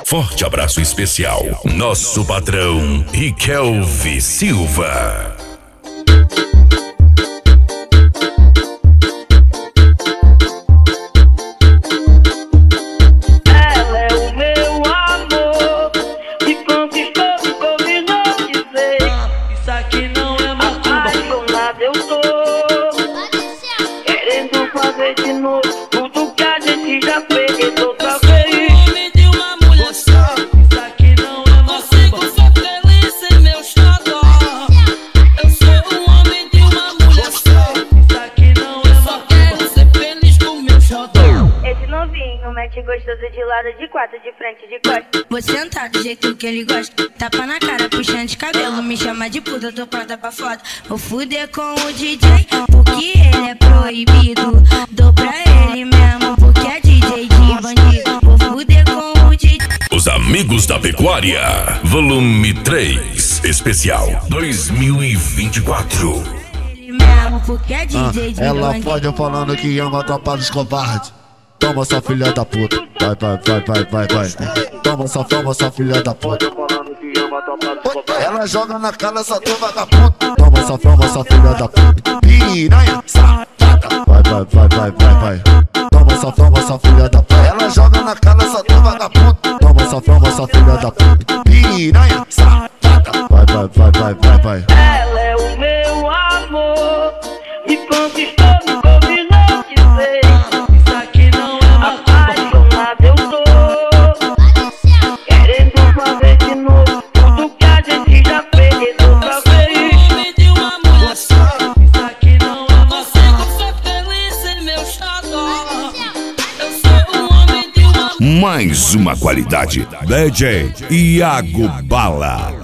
Forte abraço especial, nosso patrão Riquelme Silva. Tudo que a gente já fez outra vez. Homem de uma mulher só, isso aqui não é você. Eu sou feliz sem meu xodó. Eu sou um homem de uma mulher só, isso aqui não é só. Quero ser feliz com meu xodó. Esse novinho mete gostoso de lado, de quatro, de frente, de costas. Vou sentar do jeito que ele gosta. Tapa na cara, puxando de cabelo. Me chama de puta, tô pronta pra foto. Vou fuder com o DJ, porque ele é proibido. Dou pra ele mesmo, porque é DJ de bandido. Vou fuder com o DJ. Os Amigos da Pecuária, volume 3, especial 2024. Ele mesmo, porque é DJ de Ela bandido. pode falando que ama a tropa dos covardes. Toma essa filha da puta. Vai. Toma essa filha da puta. Ela joga na cara essa tua vagabunda. Toma essa filha da puta. Piranha, safada. Vai. Toma essa filha da puta. Ela joga na cara essa tua vagabunda. Toma essa filha da puta. Piranha, safada. Vai. Ela é o meu amor, me conquistou, me combinou de vez. Isso aqui não é uma apaixonada, eu tô querendo fazer de novo tudo que a gente já fez outra vez. Homem de uma mulher só, isso aqui não é você. Eu sou feliz sem meu xodó. Eu sou um homem de uma Mais uma qualidade, DJ Iago Bala.